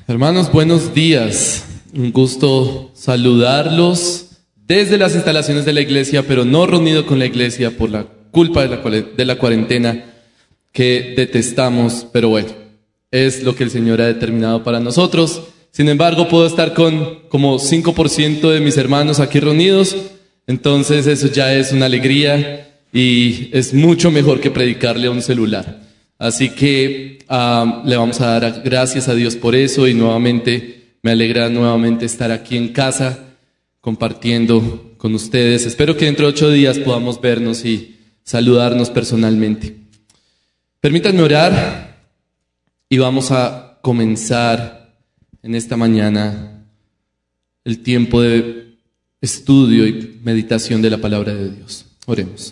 Hermanos, buenos días. Un gusto saludarlos desde las instalaciones de la iglesia, pero no reunido con la iglesia por la culpa de la cuarentena que detestamos, pero bueno, es lo que el Señor ha determinado para nosotros. Sin embargo, puedo estar con como 5% de mis hermanos aquí reunidos, entonces eso ya es una alegría y es mucho mejor que predicarle a un celular. Así que le vamos a dar gracias a Dios por eso y nuevamente me alegra nuevamente estar aquí en casa compartiendo con ustedes. Espero que dentro de 8 días podamos vernos y saludarnos personalmente. Permítanme orar y vamos a comenzar en esta mañana el tiempo de estudio y meditación de la palabra de Dios. Oremos.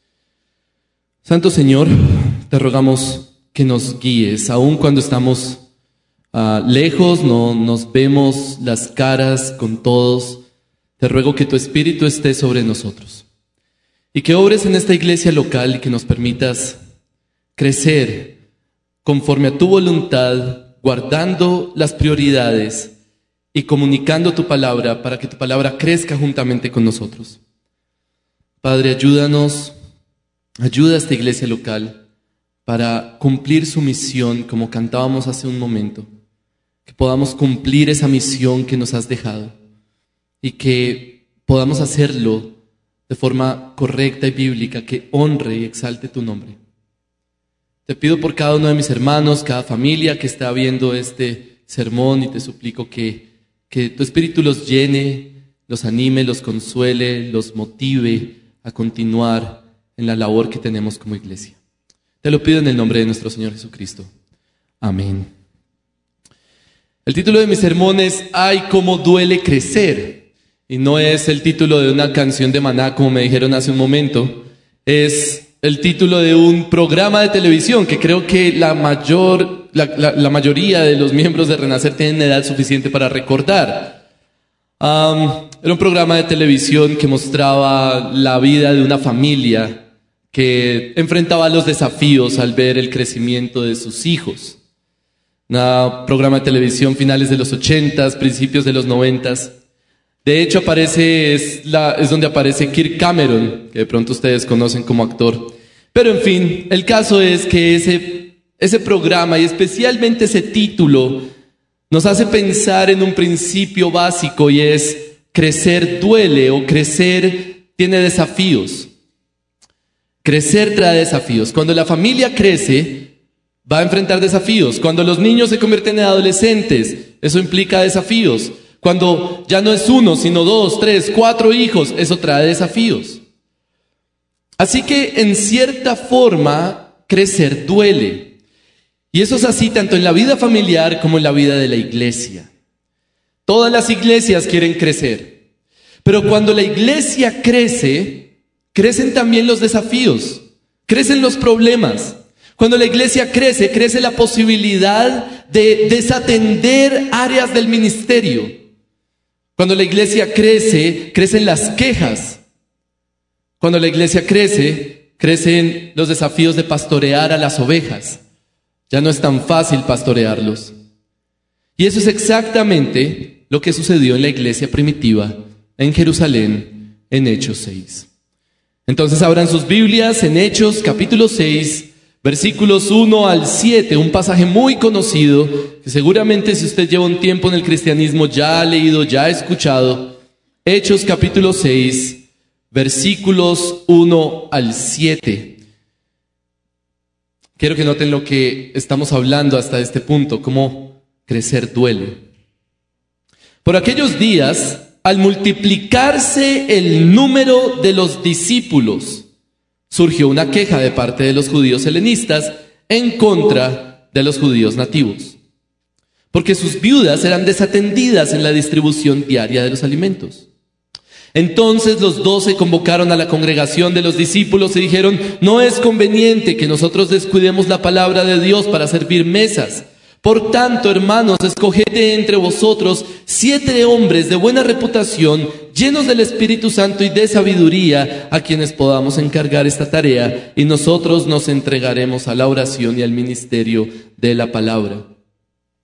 Santo Señor, te rogamos que nos guíes, aun cuando estamos lejos, no nos vemos las caras con todos. Te ruego que tu Espíritu esté sobre nosotros y que obres en esta iglesia local y que nos permitas crecer conforme a tu voluntad, guardando las prioridades y comunicando tu palabra para que tu palabra crezca juntamente con nosotros. Padre, ayúdanos. Ayuda a esta iglesia local para cumplir su misión, como cantábamos hace un momento, que podamos cumplir esa misión que nos has dejado y que podamos hacerlo de forma correcta y bíblica, que honre y exalte tu nombre. Te pido por cada uno de mis hermanos, cada familia que está viendo este sermón y te suplico que tu Espíritu los llene, los anime, los consuele, los motive a continuar en la labor que tenemos como iglesia. Te lo pido en el nombre de nuestro Señor Jesucristo. Amén. El título de mi sermón es ¡Ay, cómo duele crecer! Y no es el título de una canción de Maná, como me dijeron hace un momento. Es el título de un programa de televisión que creo que la mayoría de los miembros de Renacer tienen edad suficiente para recordar. Era un programa de televisión que mostraba la vida de una familia que enfrentaba los desafíos al ver el crecimiento de sus hijos. Un programa de televisión finales de los 80s, principios de los 90s. De hecho, es donde aparece Kirk Cameron, que de pronto ustedes conocen como actor. Pero en fin, el caso es que ese programa y especialmente ese título nos hace pensar en un principio básico y es crecer duele o crecer tiene desafíos. Crecer trae desafíos. Cuando la familia crece, va a enfrentar desafíos. Cuando los niños se convierten en adolescentes, eso implica desafíos. Cuando ya no es 1, sino 2, 3, 4 hijos, eso trae desafíos. Así que, en cierta forma, crecer duele. Y eso es así tanto en la vida familiar como en la vida de la iglesia. Todas las iglesias quieren crecer. Pero cuando la iglesia crece, crecen también los desafíos, crecen los problemas. Cuando la iglesia crece, crece la posibilidad de desatender áreas del ministerio. Cuando la iglesia crece, crecen las quejas. Cuando la iglesia crece, crecen los desafíos de pastorear a las ovejas. Ya no es tan fácil pastorearlos. Y eso es exactamente lo que sucedió en la iglesia primitiva en Jerusalén en Hechos 6. Entonces abran sus Biblias en Hechos capítulo 6, versículos 1 al 7, un pasaje muy conocido que seguramente si usted lleva un tiempo en el cristianismo ya ha leído, ya ha escuchado. Hechos capítulo 6, versículos 1 al 7. Quiero que noten lo que estamos hablando hasta este punto, cómo crecer duele. Por aquellos días, al multiplicarse el número de los discípulos, surgió una queja de parte de los judíos helenistas en contra de los judíos nativos, porque sus viudas eran desatendidas en la distribución diaria de los alimentos. Entonces los 12 convocaron a la congregación de los discípulos y dijeron: no es conveniente que nosotros descuidemos la palabra de Dios para servir mesas. Por tanto, hermanos, escoged entre vosotros 7 hombres de buena reputación, llenos del Espíritu Santo y de sabiduría, a quienes podamos encargar esta tarea, y nosotros nos entregaremos a la oración y al ministerio de la palabra.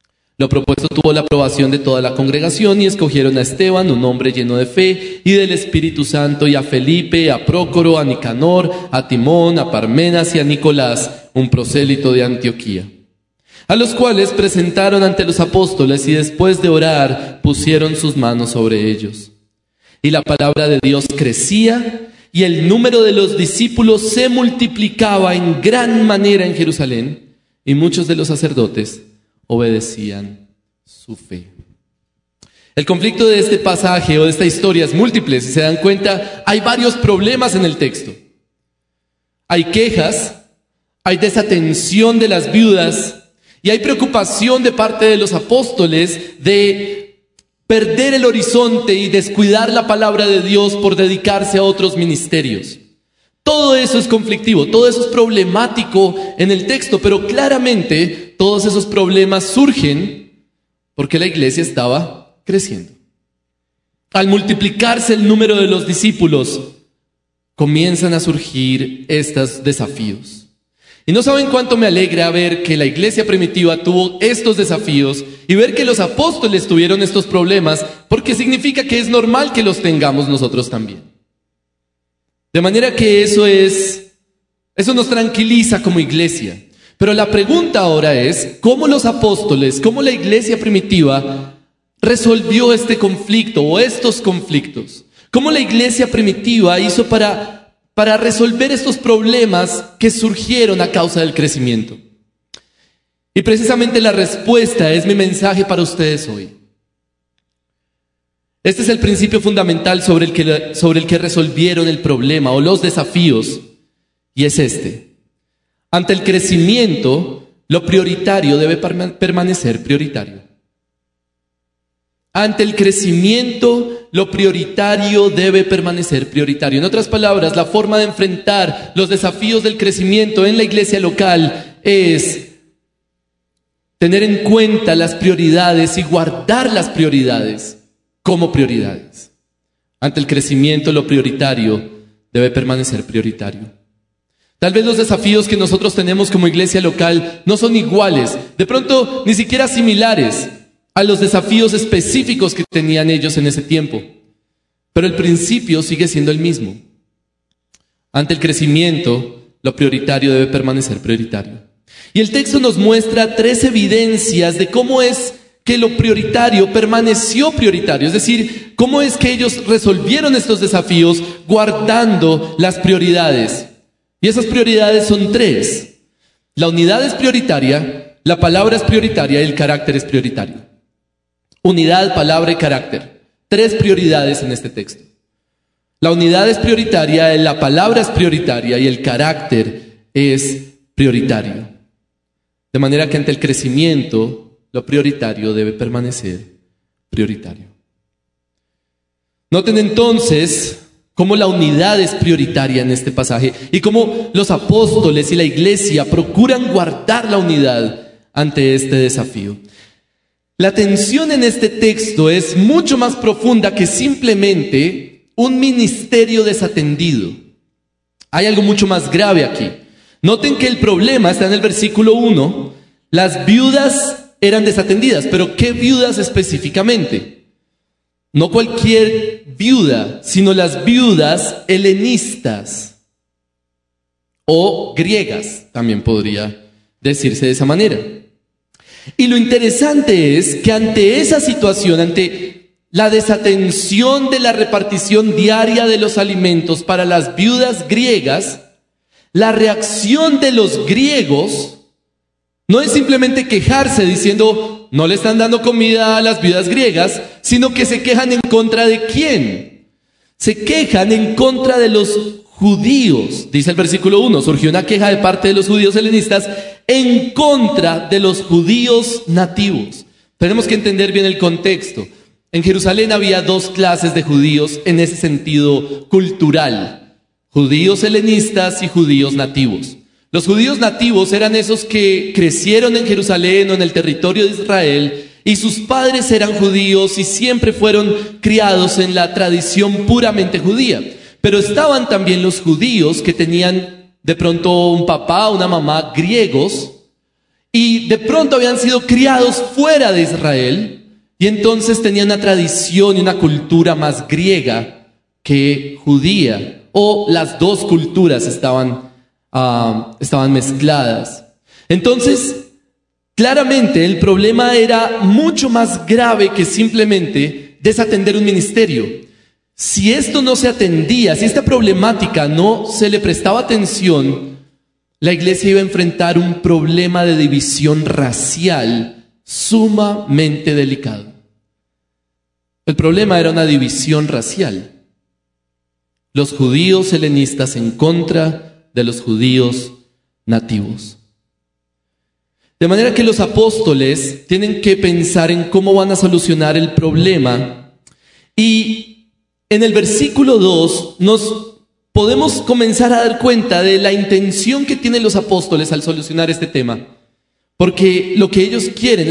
Lo propuesto tuvo la aprobación de toda la congregación y escogieron a Esteban, un hombre lleno de fe y del Espíritu Santo, y a Felipe, a Prócoro, a Nicanor, a Timón, a Parmenas y a Nicolás, un prosélito de Antioquía, a los cuales presentaron ante los apóstoles y después de orar pusieron sus manos sobre ellos. Y la palabra de Dios crecía y el número de los discípulos se multiplicaba en gran manera en Jerusalén, y muchos de los sacerdotes obedecían su fe. El conflicto de este pasaje o de esta historia es múltiple. Si se dan cuenta, hay varios problemas en el texto. Hay quejas, hay desatención de las viudas y hay preocupación de parte de los apóstoles de perder el horizonte y descuidar la palabra de Dios por dedicarse a otros ministerios. Todo eso es conflictivo, todo eso es problemático en el texto, pero claramente todos esos problemas surgen porque la iglesia estaba creciendo. Al multiplicarse el número de los discípulos, comienzan a surgir estos desafíos. Y no saben cuánto me alegra ver que la iglesia primitiva tuvo estos desafíos y ver que los apóstoles tuvieron estos problemas, porque significa que es normal que los tengamos nosotros también. De manera que eso nos tranquiliza como iglesia. Pero la pregunta ahora es, ¿cómo los apóstoles, cómo la iglesia primitiva resolvió este conflicto o estos conflictos? ¿Cómo la iglesia primitiva hizo para resolver estos problemas que surgieron a causa del crecimiento? Y precisamente la respuesta es mi mensaje para ustedes hoy. Este es el principio fundamental sobre el que resolvieron el problema o los desafíos, y es este. Ante el crecimiento, lo prioritario debe permanecer prioritario. Ante el crecimiento, lo prioritario debe permanecer prioritario. En otras palabras, la forma de enfrentar los desafíos del crecimiento en la iglesia local es tener en cuenta las prioridades y guardar las prioridades como prioridades. Ante el crecimiento, lo prioritario debe permanecer prioritario. Tal vez los desafíos que nosotros tenemos como iglesia local no son iguales, de pronto ni siquiera similares a los desafíos específicos que tenían ellos en ese tiempo. Pero el principio sigue siendo el mismo. Ante el crecimiento, lo prioritario debe permanecer prioritario. Y el texto nos muestra 3 evidencias de cómo es que lo prioritario permaneció prioritario, es decir, cómo es que ellos resolvieron estos desafíos guardando las prioridades. Y esas prioridades son 3. La unidad es prioritaria, la palabra es prioritaria y el carácter es prioritario. Unidad, palabra y carácter. 3 prioridades en este texto. La unidad es prioritaria, la palabra es prioritaria y el carácter es prioritario. De manera que ante el crecimiento, lo prioritario debe permanecer prioritario. Noten entonces cómo la unidad es prioritaria en este pasaje y cómo los apóstoles y la iglesia procuran guardar la unidad ante este desafío. La tensión en este texto es mucho más profunda que simplemente un ministerio desatendido. Hay algo mucho más grave aquí. Noten que el problema está en el versículo 1. Las viudas eran desatendidas, pero ¿qué viudas específicamente? No cualquier viuda, sino las viudas helenistas o griegas, también podría decirse de esa manera. Y lo interesante es que ante esa situación, ante la desatención de la repartición diaria de los alimentos para las viudas griegas, la reacción de los griegos no es simplemente quejarse diciendo no le están dando comida a las viudas griegas, sino que se quejan en contra de ¿quién? Se quejan en contra de los judíos. Dice el versículo 1, surgió una queja de parte de los judíos helenistas en contra de los judíos nativos. Tenemos que entender bien el contexto. En Jerusalén había 2 clases de judíos en ese sentido cultural: judíos helenistas y judíos nativos. Los judíos nativos eran esos que crecieron en Jerusalén o en el territorio de Israel y sus padres eran judíos y siempre fueron criados en la tradición puramente judía. Pero estaban también los judíos que tenían de pronto un papá o una mamá griegos y de pronto habían sido criados fuera de Israel y entonces tenían una tradición y una cultura más griega que judía, o las dos culturas estaban mezcladas. Entonces, claramente el problema era mucho más grave que simplemente desatender un ministerio. Si esto no se atendía, si esta problemática no se le prestaba atención, la iglesia iba a enfrentar un problema de división racial sumamente delicado. El problema era una división racial. Los judíos helenistas en contra de los judíos nativos. De manera que los apóstoles tienen que pensar en cómo van a solucionar el problema. Y en el versículo 2 nos podemos comenzar a dar cuenta de la intención que tienen los apóstoles al solucionar este tema. Porque lo que ellos quieren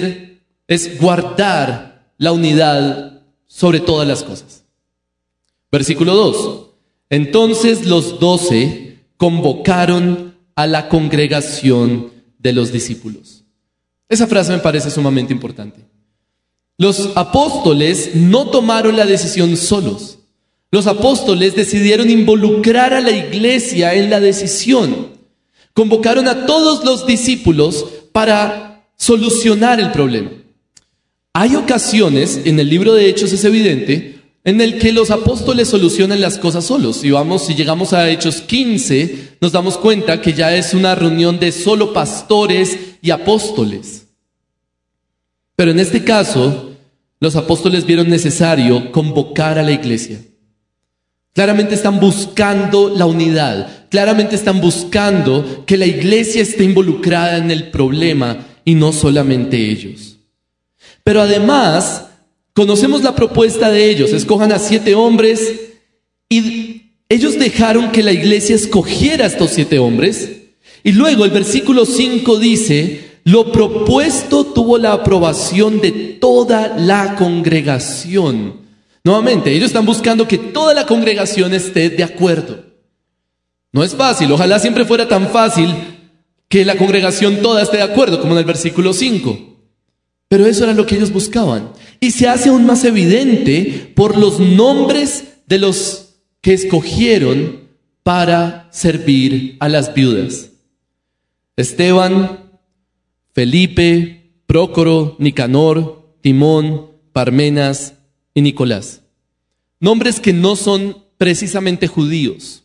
es guardar la unidad sobre todas las cosas. Versículo 2. Entonces los 12 convocaron a la congregación de los discípulos. Esa frase me parece sumamente importante. Los apóstoles no tomaron la decisión solos. Los apóstoles decidieron involucrar a la iglesia en la decisión. Convocaron a todos los discípulos para solucionar el problema. Hay ocasiones, en el libro de Hechos es evidente, en el que los apóstoles solucionan las cosas solos. Si llegamos a Hechos 15, nos damos cuenta que ya es una reunión de solo pastores y apóstoles. Pero en este caso, los apóstoles vieron necesario convocar a la iglesia. Claramente están buscando la unidad. Claramente están buscando que la iglesia esté involucrada en el problema y no solamente ellos. Pero además, conocemos la propuesta de ellos. Escojan a 7 hombres y ellos dejaron que la iglesia escogiera a estos 7 hombres. Y luego el versículo 5 dice, lo propuesto tuvo la aprobación de toda la congregación. Nuevamente, ellos están buscando que toda la congregación esté de acuerdo. No es fácil, ojalá siempre fuera tan fácil que la congregación toda esté de acuerdo, como en el versículo 5. Pero eso era lo que ellos buscaban. Y se hace aún más evidente por los nombres de los que escogieron para servir a las viudas. Esteban, Felipe, Prócoro, Nicanor, Timón, Parmenas y Nicolás. Nombres que no son precisamente judíos.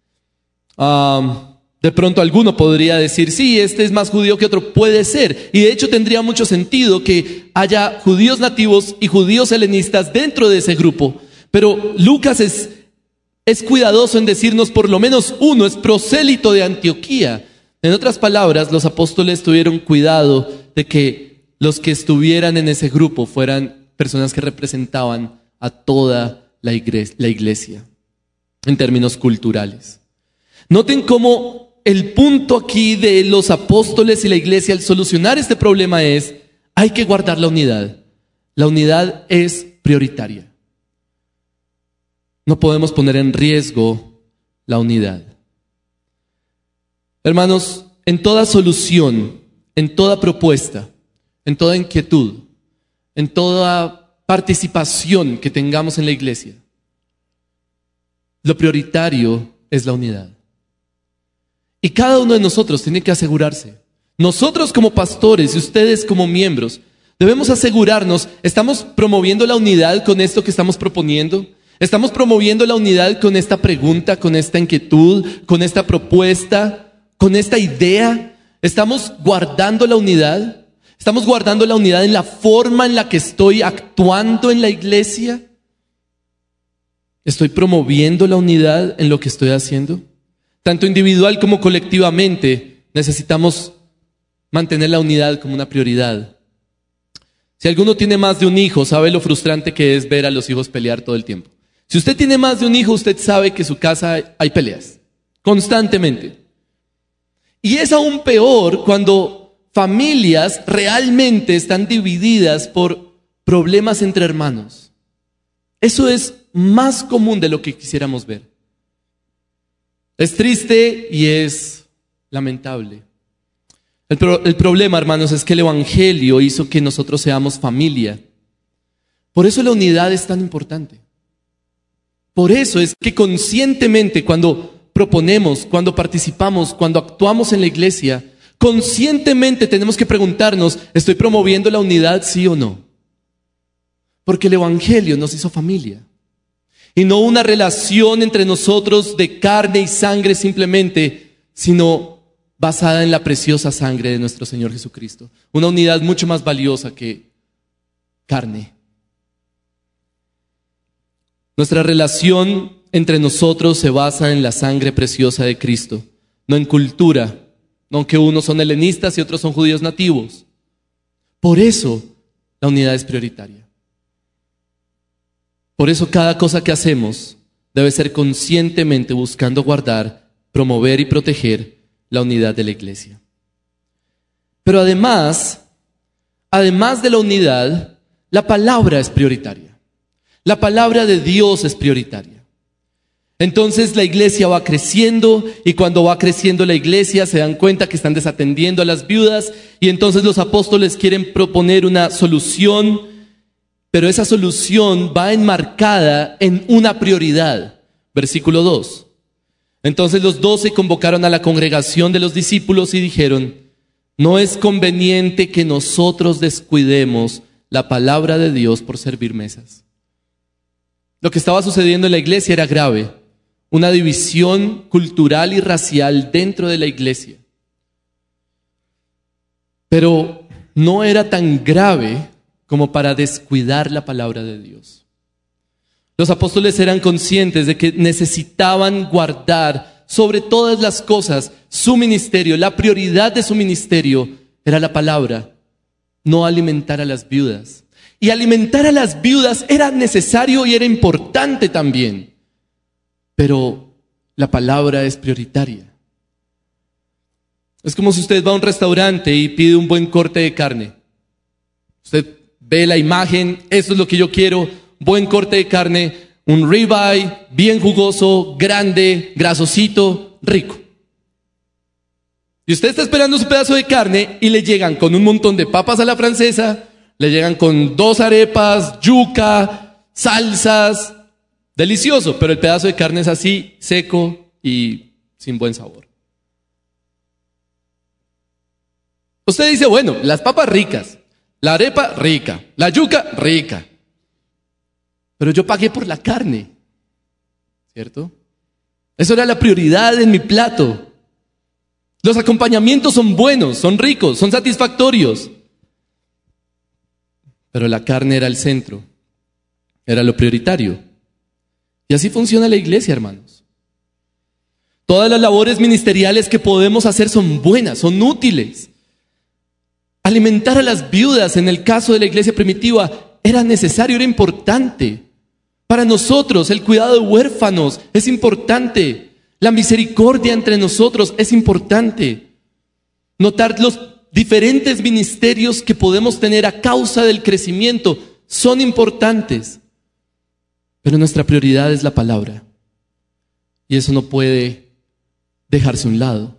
De pronto alguno podría decir, sí, este es más judío que otro. Puede ser. Y de hecho tendría mucho sentido que haya judíos nativos y judíos helenistas dentro de ese grupo. Pero Lucas es cuidadoso en decirnos por lo menos uno es prosélito de Antioquía. En otras palabras, los apóstoles tuvieron cuidado de que los que estuvieran en ese grupo fueran personas que representaban a toda la iglesia en términos culturales. Noten cómo el punto aquí de los apóstoles y la iglesia al solucionar este problema es, hay que guardar la unidad. La unidad es prioritaria. No podemos poner en riesgo la unidad. Hermanos, en toda solución, en toda propuesta, en toda inquietud, en toda participación que tengamos en la iglesia, lo prioritario es la unidad. Y cada uno de nosotros tiene que asegurarse. Nosotros como pastores y ustedes como miembros, debemos asegurarnos, ¿estamos promoviendo la unidad con esto que estamos proponiendo? ¿Estamos promoviendo la unidad con esta pregunta, con esta inquietud, con esta propuesta, con esta idea? ¿Estamos guardando la unidad? ¿Estamos guardando la unidad en la forma en la que estoy actuando en la iglesia? ¿Estoy promoviendo la unidad en lo que estoy haciendo? Tanto individual como colectivamente necesitamos mantener la unidad como una prioridad. Si alguno tiene más de un hijo, sabe lo frustrante que es ver a los hijos pelear todo el tiempo. Si usted tiene más de un hijo, usted sabe que en su casa hay peleas, constantemente. Y es aún peor cuando familias realmente están divididas por problemas entre hermanos. Eso es más común de lo que quisiéramos ver. Es triste y es lamentable. El problema, hermanos, es que el Evangelio hizo que nosotros seamos familia. Por eso la unidad es tan importante. Por eso es que conscientemente cuando proponemos, cuando participamos, cuando actuamos en la iglesia, conscientemente tenemos que preguntarnos, ¿estoy promoviendo la unidad, sí o no? Porque el Evangelio nos hizo familia. Y no una relación entre nosotros de carne y sangre simplemente, sino basada en la preciosa sangre de nuestro Señor Jesucristo. Una unidad mucho más valiosa que carne. Nuestra relación entre nosotros se basa en la sangre preciosa de Cristo, no en cultura, no que unos son helenistas y otros son judíos nativos. Por eso la unidad es prioritaria. Por eso cada cosa que hacemos debe ser conscientemente buscando guardar, promover y proteger la unidad de la iglesia. Pero además de la unidad, la palabra es prioritaria. La palabra de Dios es prioritaria. Entonces la iglesia va creciendo y cuando va creciendo la iglesia se dan cuenta que están desatendiendo a las viudas y entonces los apóstoles quieren proponer una solución, pero esa solución va enmarcada en una prioridad. Versículo 2. Entonces los 12 convocaron a la congregación de los discípulos y dijeron, no es conveniente que nosotros descuidemos la palabra de Dios por servir mesas. Lo que estaba sucediendo en la iglesia era grave, una división cultural y racial dentro de la iglesia. Pero no era tan grave como para descuidar la palabra de Dios. Los apóstoles eran conscientes de que necesitaban guardar sobre todas las cosas su ministerio. La prioridad de su ministerio era la palabra, no alimentar a las viudas. Y alimentar a las viudas era necesario y era importante también. Pero la palabra es prioritaria. Es como si usted va a un restaurante y pide un buen corte de carne. Usted ve la imagen, esto es lo que yo quiero, buen corte de carne, un ribeye bien jugoso, grande, grasosito, rico. Y usted está esperando su pedazo de carne y le llegan con un montón de papas a la francesa, le llegan con 2 arepas, yuca, salsas, delicioso, pero el pedazo de carne es así, seco y sin buen sabor. Usted dice, bueno, las papas ricas, la arepa rica, la yuca rica, pero yo pagué por la carne, ¿cierto? Eso era la prioridad en mi plato. Los acompañamientos son buenos, son ricos, son satisfactorios, pero la carne era el centro, era lo prioritario. Y así funciona la iglesia, hermanos. Todas las labores ministeriales que podemos hacer son buenas, son útiles. Alimentar a las viudas, en el caso de la iglesia primitiva, era necesario, era importante. Para nosotros, el cuidado de huérfanos es importante. La misericordia entre nosotros es importante. Notar los diferentes ministerios que podemos tener a causa del crecimiento son importantes. Pero nuestra prioridad es la palabra. Y eso no puede dejarse a un lado.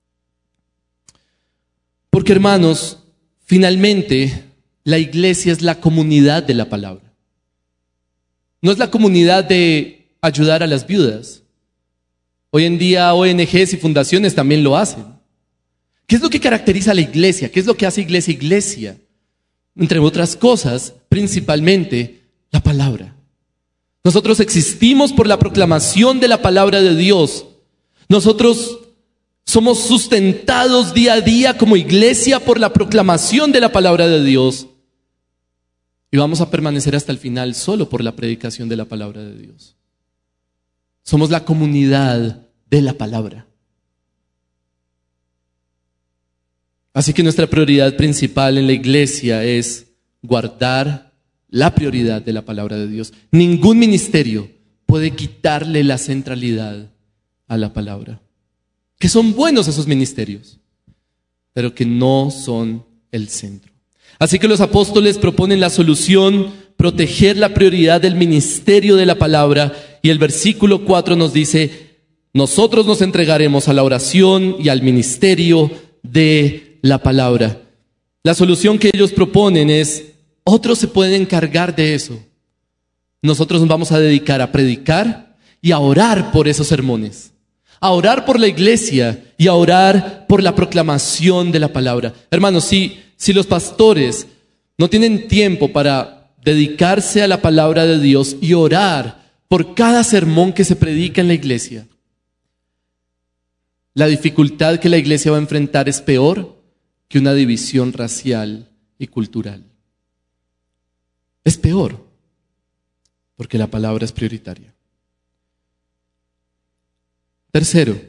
Porque, hermanos, finalmente, la iglesia es la comunidad de la palabra. No es la comunidad de ayudar a las viudas. Hoy en día ONGs y fundaciones también lo hacen. ¿Qué es lo que caracteriza a la iglesia? ¿Qué es lo que hace iglesia iglesia? Entre otras cosas, principalmente, la palabra. Nosotros existimos por la proclamación de la palabra de Dios. Nosotros somos sustentados día a día como iglesia por la proclamación de la palabra de Dios. Y vamos a permanecer hasta el final solo por la predicación de la palabra de Dios. Somos la comunidad de la palabra. Así que nuestra prioridad principal en la iglesia es guardar la prioridad de la palabra de Dios. Ningún ministerio puede quitarle la centralidad a la palabra. Que son buenos esos ministerios, pero que no son el centro. Así que los apóstoles proponen la solución, proteger la prioridad del ministerio de la palabra, y el versículo 4 nos dice, nosotros nos entregaremos a la oración y al ministerio de la palabra. La solución que ellos proponen es, otros se pueden encargar de eso. Nosotros nos vamos a dedicar a predicar y a orar por esos sermones, a orar por la iglesia y a orar por la proclamación de la palabra. Hermanos, si los pastores no tienen tiempo para dedicarse a la palabra de Dios y orar por cada sermón que se predica en la iglesia, la dificultad que la iglesia va a enfrentar es peor que una división racial y cultural. Es peor, porque la palabra es prioritaria. Tercero,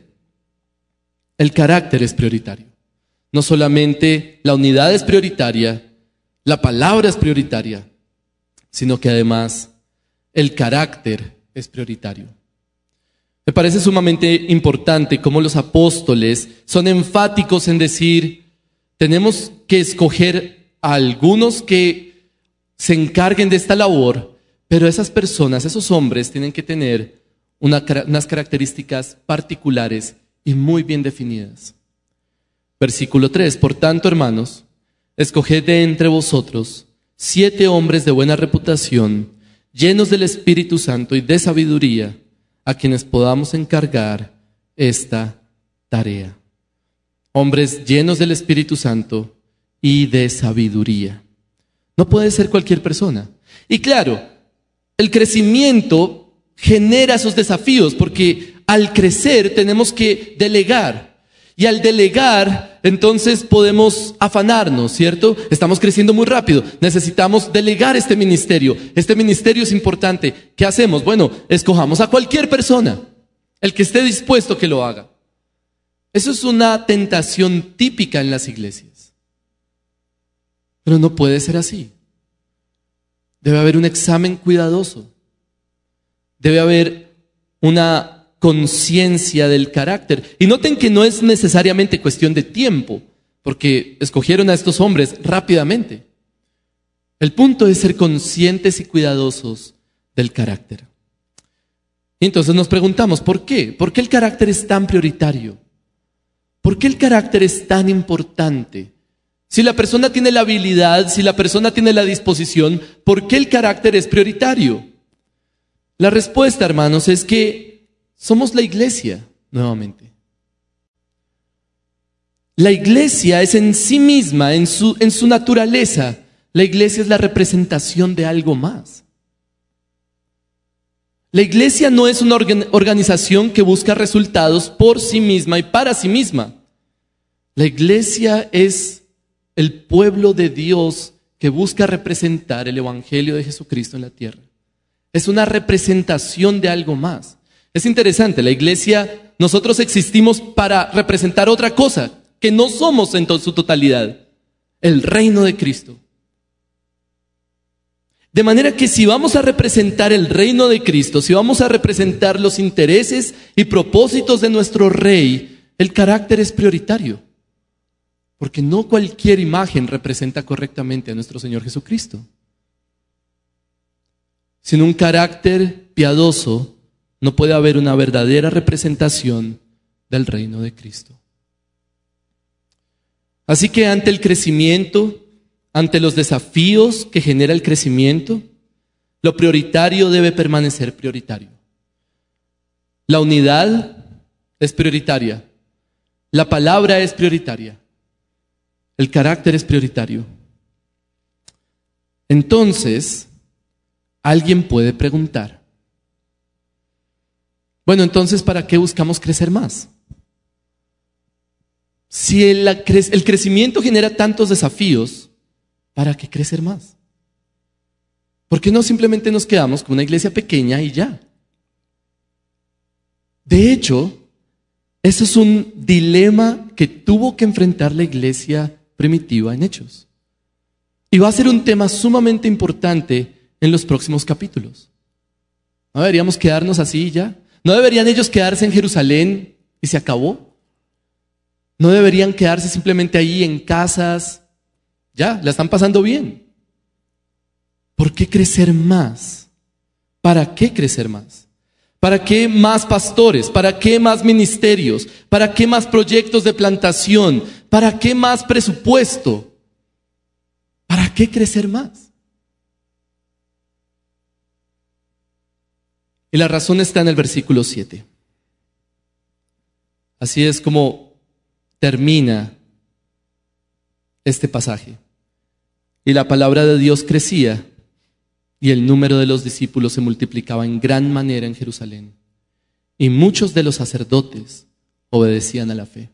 el carácter es prioritario. No solamente la unidad es prioritaria, la palabra es prioritaria, sino que además el carácter es prioritario. Me parece sumamente importante cómo los apóstoles son enfáticos en decir, tenemos que escoger a algunos que se encarguen de esta labor, pero esas personas, esos hombres, tienen que tener unas características particulares y muy bien definidas. Versículo 3, por tanto, hermanos, escoged de entre vosotros 7 hombres de buena reputación, llenos del Espíritu Santo y de sabiduría, a quienes podamos encargar esta tarea. Hombres llenos del Espíritu Santo y de sabiduría. No puede ser cualquier persona. Y claro, el crecimiento genera esos desafíos, porque al crecer tenemos que delegar. Y al delegar, entonces podemos afanarnos, ¿cierto? Estamos creciendo muy rápido, necesitamos delegar este ministerio. Este ministerio es importante. ¿Qué hacemos? Bueno, escojamos a cualquier persona, el que esté dispuesto que lo haga. Eso es una tentación típica en las iglesias. Pero no puede ser así. Debe haber un examen cuidadoso. Debe haber una conciencia del carácter. Y noten que no es necesariamente cuestión de tiempo, porque escogieron a estos hombres rápidamente. El punto es ser conscientes y cuidadosos del carácter. Y entonces nos preguntamos, ¿por qué? ¿Por qué el carácter es tan prioritario? ¿Por qué el carácter es tan importante? Si la persona tiene la habilidad, si la persona tiene la disposición, ¿por qué el carácter es prioritario? La respuesta, hermanos, es que somos la iglesia, nuevamente. La iglesia es en sí misma, en su naturaleza, la iglesia es la representación de algo más. La iglesia no es una organización que busca resultados por sí misma y para sí misma. La iglesia es el pueblo de Dios que busca representar el evangelio de Jesucristo en la tierra. Es una representación de algo más. Es interesante, la iglesia, nosotros existimos para representar otra cosa, que no somos en su totalidad, el reino de Cristo. De manera que si vamos a representar el reino de Cristo, si vamos a representar los intereses y propósitos de nuestro Rey, el carácter es prioritario. Porque no cualquier imagen representa correctamente a nuestro Señor Jesucristo. Sin un carácter piadoso, no puede haber una verdadera representación del reino de Cristo. Así que ante el crecimiento, ante los desafíos que genera el crecimiento, lo prioritario debe permanecer prioritario. La unidad es prioritaria. La palabra es prioritaria. El carácter es prioritario. Entonces, alguien puede preguntar, bueno, entonces, ¿para qué buscamos crecer más? Si el crecimiento genera tantos desafíos, ¿para qué crecer más? ¿Por qué no simplemente nos quedamos con una iglesia pequeña y ya? De hecho, eso es un dilema que tuvo que enfrentar la iglesia primitiva en Hechos. Y va a ser un tema sumamente importante en los próximos capítulos. ¿No deberíamos quedarnos así ya? ¿No deberían ellos quedarse en Jerusalén y se acabó? ¿No deberían quedarse simplemente ahí en casas? Ya, la están pasando bien. ¿Por qué crecer más? ¿Para qué crecer más? ¿Para qué más pastores? ¿Para qué más ministerios? ¿Para qué más proyectos de plantación? ¿Para qué más presupuesto? ¿Para qué crecer más? Y la razón está en el versículo 7. Así es como termina este pasaje. Y la palabra de Dios crecía, y el número de los discípulos se multiplicaba en gran manera en Jerusalén. Y muchos de los sacerdotes obedecían a la fe.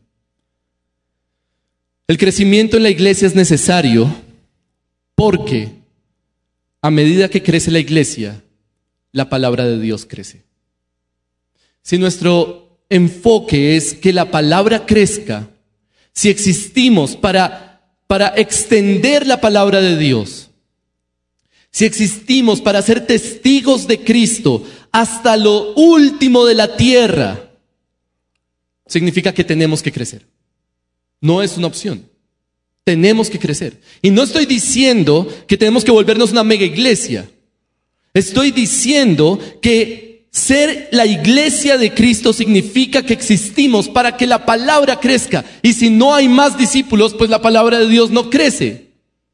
El crecimiento en la iglesia es necesario porque a medida que crece la iglesia, la palabra de Dios crece. Si nuestro enfoque es que la palabra crezca, si existimos para extender la palabra de Dios, si existimos para ser testigos de Cristo hasta lo último de la tierra, significa que tenemos que crecer. No es una opción. Tenemos que crecer. Y no estoy diciendo que tenemos que volvernos una mega iglesia. Estoy diciendo que ser la iglesia de Cristo significa que existimos para que la palabra crezca. Y si no hay más discípulos, pues la palabra de Dios no crece.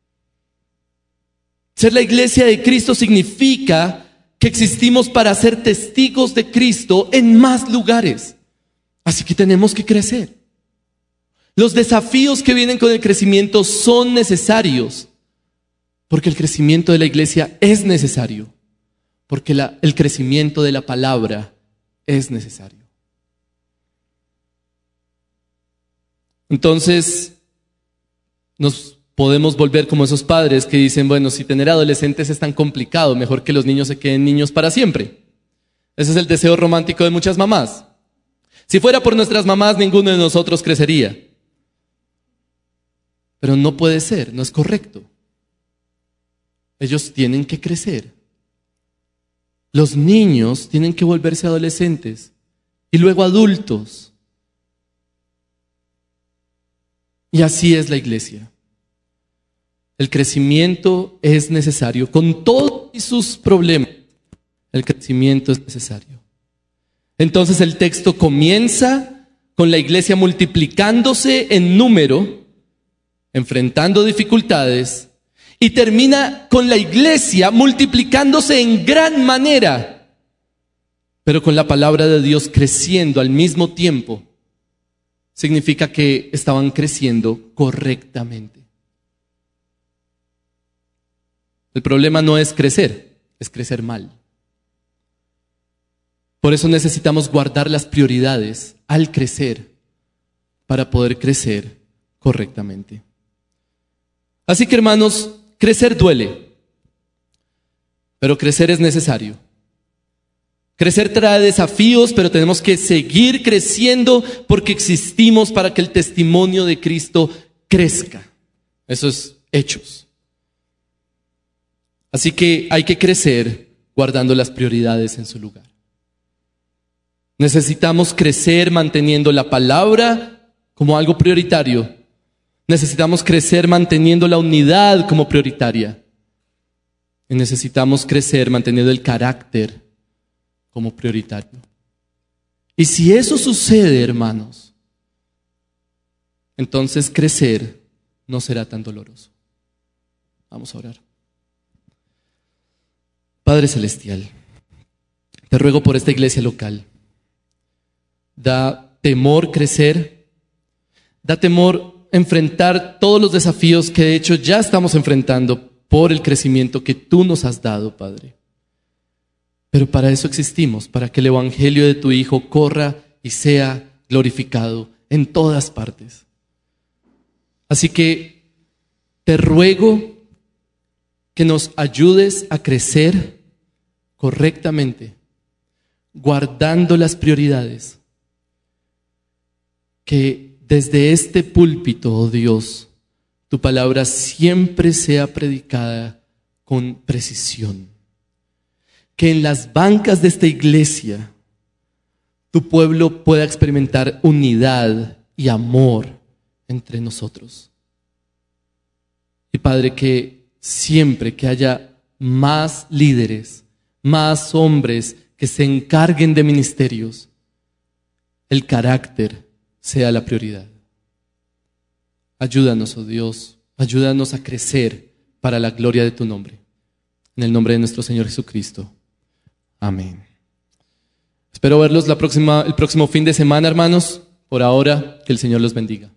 Ser la iglesia de Cristo significa que existimos para ser testigos de Cristo en más lugares. Así que tenemos que crecer. Los desafíos que vienen con el crecimiento son necesarios, porque el crecimiento de la iglesia es necesario, porque el crecimiento de la palabra es necesario. Entonces, nos podemos volver como esos padres que dicen, bueno, si tener adolescentes es tan complicado, mejor que los niños se queden niños para siempre. Ese es el deseo romántico de muchas mamás. Si fuera por nuestras mamás, ninguno de nosotros crecería. Pero no puede ser, no es correcto. Ellos tienen que crecer. Los niños tienen que volverse adolescentes y luego adultos. Y así es la iglesia. El crecimiento es necesario, con todos sus problemas, el crecimiento es necesario. Entonces el texto comienza con la iglesia multiplicándose en número, enfrentando dificultades, y termina con la iglesia multiplicándose en gran manera, pero con la palabra de Dios creciendo al mismo tiempo. Significa que estaban creciendo correctamente. El problema no es crecer, es crecer mal. Por eso necesitamos guardar las prioridades al crecer para poder crecer correctamente. Así que, hermanos, crecer duele, pero crecer es necesario. Crecer trae desafíos, pero tenemos que seguir creciendo porque existimos para que el testimonio de Cristo crezca. Eso es Hechos. Así que hay que crecer guardando las prioridades en su lugar. Necesitamos crecer manteniendo la palabra como algo prioritario. Necesitamos crecer manteniendo la unidad como prioritaria. Y necesitamos crecer manteniendo el carácter como prioritario. Y si eso sucede, hermanos, entonces crecer no será tan doloroso. Vamos a orar. Padre Celestial, te ruego por esta iglesia local. Da temor crecer, da temor enfrentar todos los desafíos que de hecho ya estamos enfrentando por el crecimiento que tú nos has dado, Padre. Pero para eso existimos, para que el evangelio de tu Hijo corra y sea glorificado en todas partes. Así que te ruego que nos ayudes a crecer correctamente, guardando las prioridades. Que desde este púlpito, oh Dios, tu palabra siempre sea predicada con precisión. Que en las bancas de esta iglesia tu pueblo pueda experimentar unidad y amor entre nosotros. Y Padre, que siempre que haya más líderes, más hombres que se encarguen de ministerios, el carácter sea la prioridad. Ayúdanos, oh Dios, ayúdanos a crecer para la gloria de tu nombre. En el nombre de nuestro Señor Jesucristo. Amén. Espero verlos el próximo fin de semana, hermanos. Por ahora, que el Señor los bendiga.